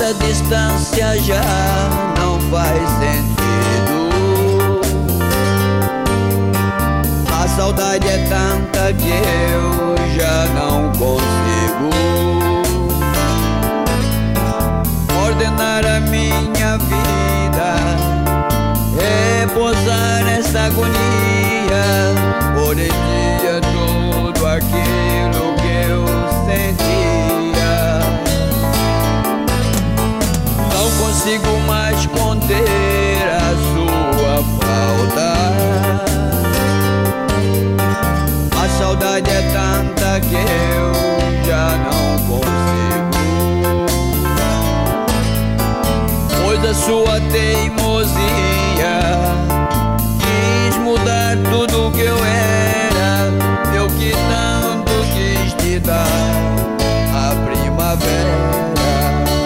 essa distância já não faz sentido. A saudade é tanta que eu já não consigo ordenar a minha vida, repousar nessa agonia. Por em dia tudo aquilo que eu sentia, não consigo mais conter a sua falta. A saudade é tanta que eu já não consigo, pois a sua teimosia quis mudar tudo que eu era. Eu que tanto quis te dar a primavera.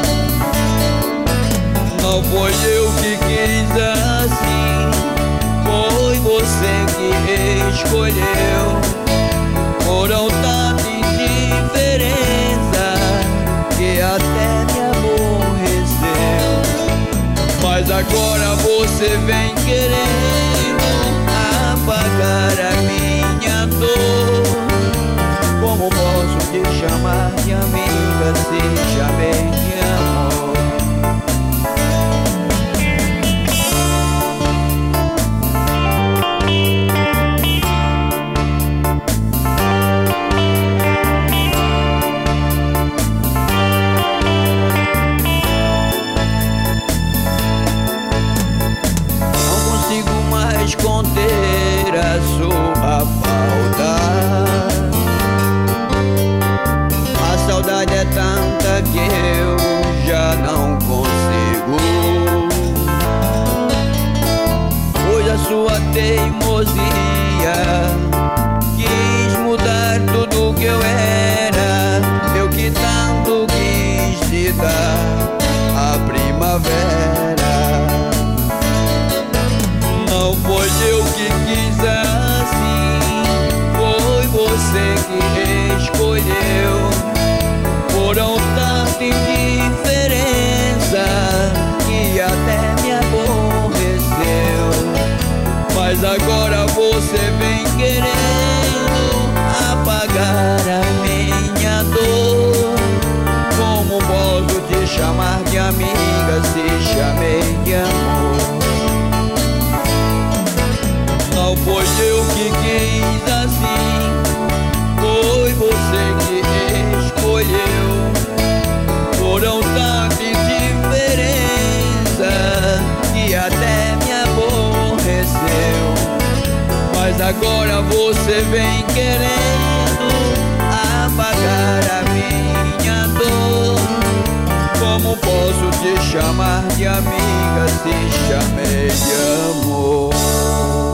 Não foi eu que quis assim, foi você que escolheu. Foram tanta indiferença que até me aborreceu. Mas agora você vem querendo apagar a minha dor. Como posso te chamar de amiga se chamei de amor? Conter a sua falta. A saudade é tanta que eu já não consigo, pois a sua teimosia quis mudar tudo que eu era. Eu que tanto quis te dar a primavera. Não foi eu que quis assim, foi você que escolheu. Foram tanta indiferença que até me aborreceu. Mas agora você vem querendo apagar a minha dor. Como posso te chamar de amiga se chamei de amor? Não foi eu que quis assim, foi você que escolheu. Foram tanta indiferença que até me aborreceu. Mas agora você vem querendo apagar a minha dor. Como posso te chamar de amiga se chamei de amor?